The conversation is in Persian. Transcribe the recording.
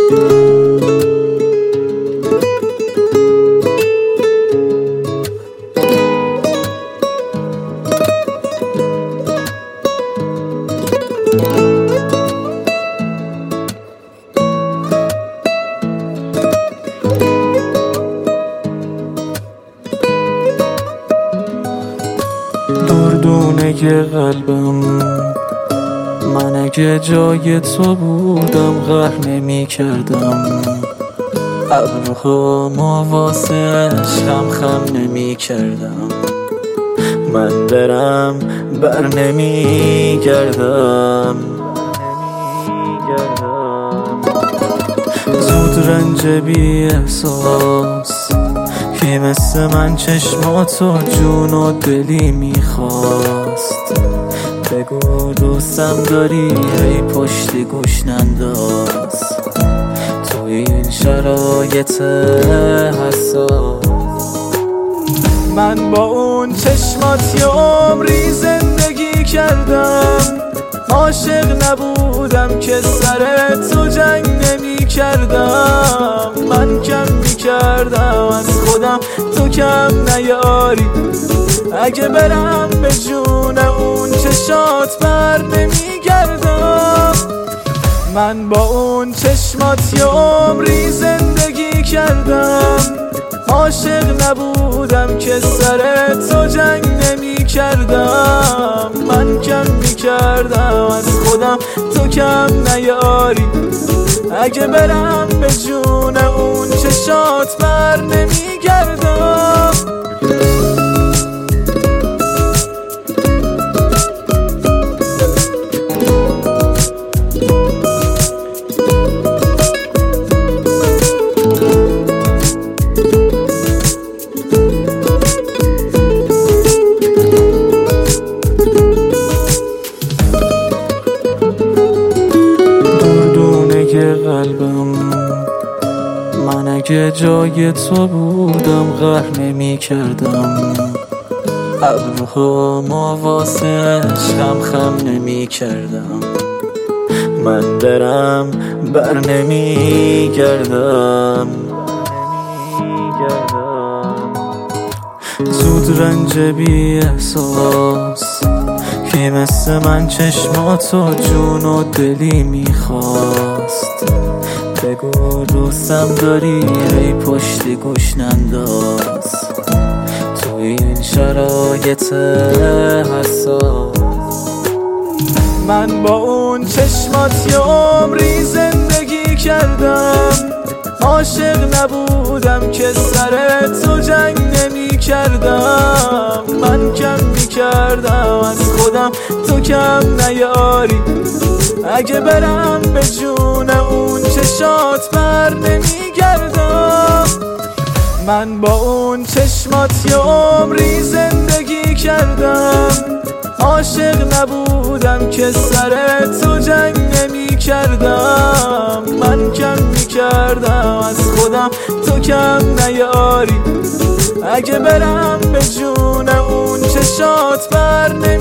دردونه قلبم، من اگه جای تو بودم قهر نمی کردم، ابروها واسه عشقم خم نمی کردم. من برم بر نمی گردم، زود رنج بی احساس که مثل من چشماتو جون و دلی میخواست. بگو دوستم داری ای پشت گوش ننداز، تو این شرایط حساس. من با اون چشمات یه عمری زندگی کردم، عاشق نبودم که سر تو جنگ نمی کردم. من کم می کردم از خودم، تو کم نیاری. اگه برم به جون اون چشات بر نمی گردم. من با اون چشمات یه عمری زندگی کردم، عاشق نبودم که سر تو جنگ نمی کردم. من کم می کردم از خودم، تو کم نیاری. اگه برم به جون اون چشات بر نمی گردم. قلبم، من اگه جای تو بودم قهر نمی کردم، ابروها واسه عشقم خم نمی کردم. من برم بر نمی گردم، زود رنج بی احساس که مثل من چشماتو جون و دلی میخواست. بگو دوستم داری ای پشت گوش ننداز، تو این شرایط حساس. من با اون چشمات یه عمری زندگی کردم، عاشق نبودم که سر تو جنگ نمی کردم. من کم می کردم از خودم، تو کم نیاری. اگه برم به جون اون چشات بر نمی گردم. من با اون چشمات یه عمری زندگی کردم، عاشق نبودم که سر تو جنگ نمی کردم. من کم می کردم از خودم، تو کم نیاری. اگه برم به جون اون چشات بر نمی